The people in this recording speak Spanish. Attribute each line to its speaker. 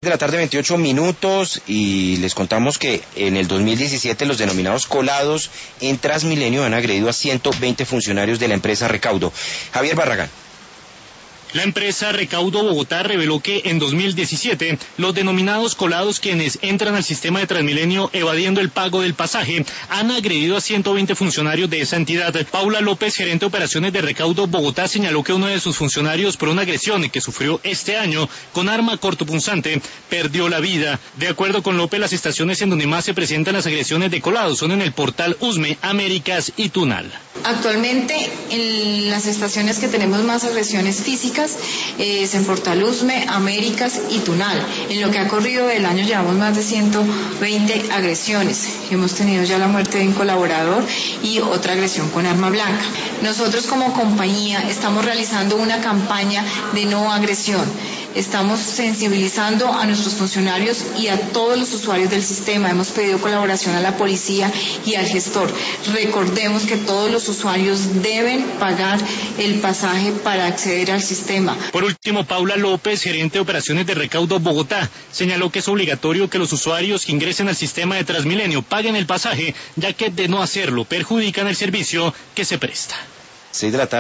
Speaker 1: De la tarde, 28 minutos, y les contamos que en el 2017 los denominados colados en Transmilenio han agredido a 120 funcionarios de la empresa Recaudo. Javier Barragán.
Speaker 2: La empresa Recaudo Bogotá reveló que en 2017 los denominados colados, quienes entran al sistema de Transmilenio evadiendo el pago del pasaje, han agredido a 120 funcionarios de esa entidad. Paula López, gerente de operaciones de Recaudo Bogotá, señaló que uno de sus funcionarios, por una agresión que sufrió este año con arma cortopunzante, perdió la vida. De acuerdo con López, las estaciones en donde más se presentan las agresiones de colados son en el Portal Usme, Américas y Tunal.
Speaker 3: Actualmente en las estaciones que tenemos más agresiones físicas es en Portal Usme, Américas y Tunal. En lo que ha corrido del año llevamos más de 120 agresiones. Hemos tenido ya la muerte de un colaborador y otra agresión con arma blanca. Nosotros como compañía estamos realizando una campaña de no agresión. Estamos sensibilizando a nuestros funcionarios y a todos los usuarios del sistema. Hemos pedido colaboración a la policía y al gestor. Recordemos que todos los usuarios deben pagar el pasaje para acceder al sistema.
Speaker 2: Por último, Paula López, gerente de operaciones de Recaudo Bogotá, señaló que es obligatorio que los usuarios que ingresen al sistema de Transmilenio paguen el pasaje, ya que de no hacerlo perjudican el servicio que se presta.
Speaker 1: 6 de la tarde.